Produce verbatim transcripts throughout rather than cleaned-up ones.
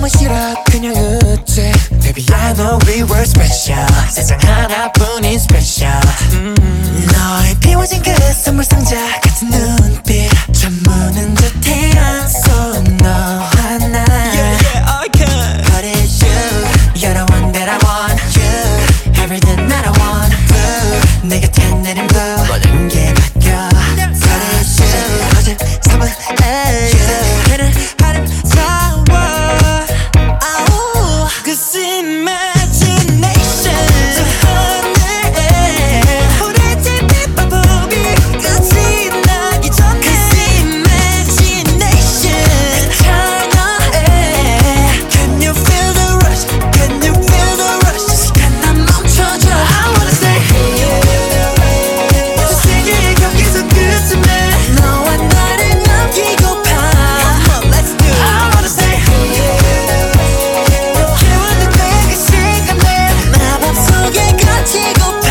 너무 싫어 그냥 웃지. Baby I know we were special. 세상 하나뿐인 special. 음. 너의 비워진 그 선물 상자 같은 눈빛 잠무는 듯한 손 너 하나. Yeah, yeah, I can. But it's you. You're the one that I want. You. Everything that I want. Blue. 내 곁에 내린 blue. 모든 게 바뀌어. But it's you. 어제 삼은 you. 걔는 아름다워. Oh. Cause imagination. 저 하늘에 우리 집이 바보비 끝이 나기 전에. Cause imagination. eternal. Can you feel the rush? Can you feel the rush? 시간 난 멈춰줘. I wanna stay here. 저 세계의 경계선 끝쯤에 너와 나를 남기고파. Come on, let's do it. I wanna stay here. 깨우는 그 시간을 마법 속에 갇히고파.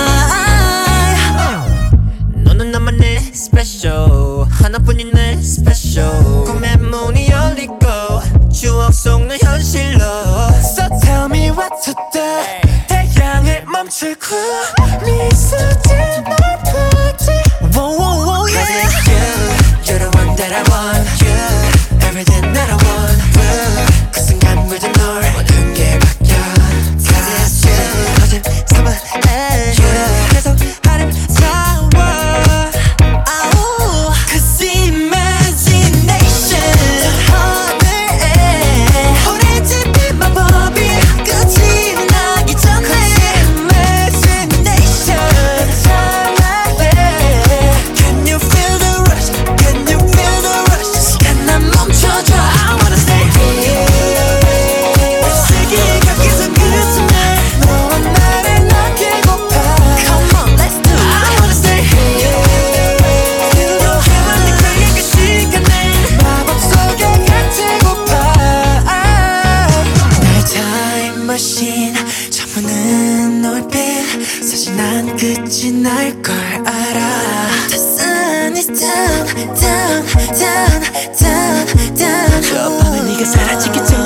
너는 나만의 special. 하나뿐인 내 special. 꿈의 문이 열리고 추억 속 내 현실로. So tell me what to do. 태양을 멈추고 미소짓 날 보지. Whoa, whoa, whoa, yeah. Cause it's you. You're the one that I want. You. Everything that I want. Blue. 그 순간 물든 널 모든 게 바뀌어. Cause it's you. 거짓 삼은 you. 계속 아름다워. Oh. Cause imagination. 저 하늘에 우리 집이 마법이 끝이 나기 전에. Imagination. Can you feel the rush? Can you feel the rush? 시간 난 멈춰줘. I wanna stay here. 세계의 경계선 끝쯤에 너와 나를 남기고파. Come on, let's do it. I wanna stay here. 깨우는 그 시간을 마법 속에 갇히고파. 나의 time machine 저무는 놀빛 사실 난 끝이 날 걸 알아. The sun is down, down, down, down, down. 저 밤에 네가 사라지기 전